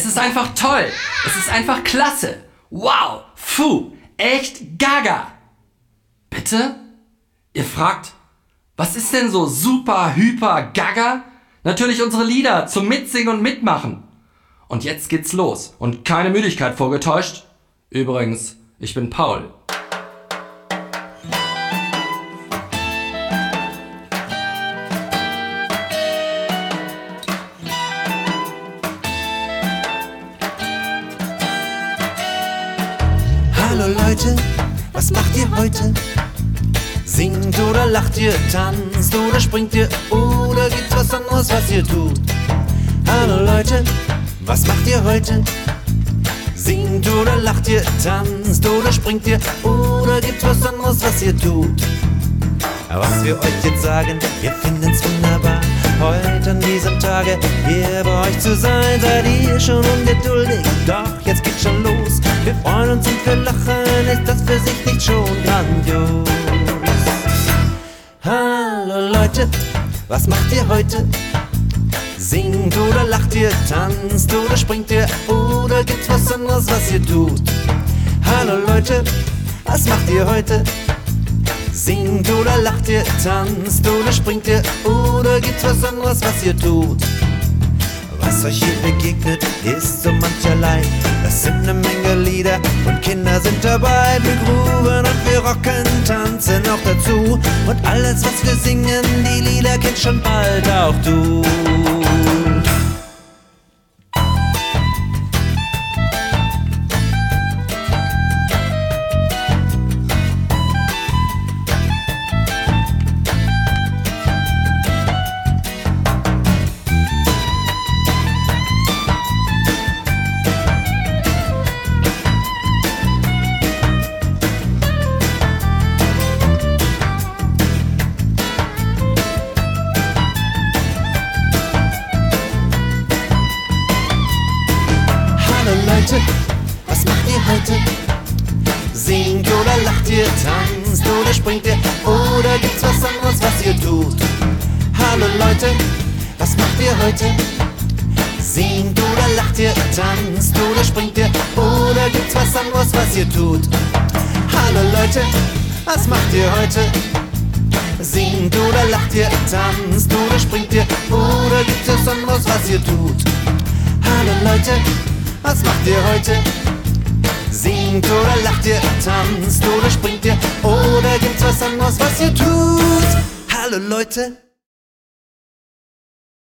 Es ist einfach toll. Es ist einfach klasse. Wow. Puh. Echt gaga. Bitte? Ihr fragt, was ist denn so super, hyper, gaga? Natürlich unsere Lieder zum Mitsingen und Mitmachen. Und jetzt geht's los. Und keine Müdigkeit vorgetäuscht. Übrigens, ich bin Paul. Hallo Leute, was macht ihr heute? Singt oder lacht ihr, tanzt oder springt ihr oder gibt's was anderes, was ihr tut? Hallo Leute, was macht ihr heute? Singt oder lacht ihr, tanzt oder springt ihr oder gibt's was anderes, was ihr tut? Was wir euch jetzt sagen, wir finden's wunderbar, heute an diesem Tage hier bei euch zu sein. Seid ihr schon ungeduldig? Doch, jetzt geht's schon los. Wir freuen uns und wir lachen, ist das für sich nicht schon grandios? Hallo Leute, was macht ihr heute? Singt oder lacht ihr, tanzt oder springt ihr oder gibt's was anderes, was ihr tut? Hallo Leute, was macht ihr heute? Singt oder lacht ihr, tanzt oder springt ihr oder gibt's was anderes, was ihr tut? Was euch hier begegnet, ist so mancherlei. Das sind eine Menge Lieder und Kinder sind dabei. Wir grooven und wir rocken, tanzen auch dazu. Und alles, was wir singen, die Lieder kennt schon bald auch du. Leute, was macht ihr heute? Singt oder lacht ihr, tanzt oder springt ihr oder gibt's was anderes, was ihr tut? Hallo Leute, was macht ihr heute? Singt oder lacht ihr, tanzt oder springt ihr oder gibt's was anderes, was ihr tut? Hallo Leute, was macht ihr heute? Singt oder lacht ihr, tanzt oder springt ihr oder gibt's was anderes, was ihr tut? Hallo Leute, was macht ihr heute? Singt oder lacht ihr, tanzt oder springt ihr oder gibt's was anderes, was ihr tut? Hallo Leute.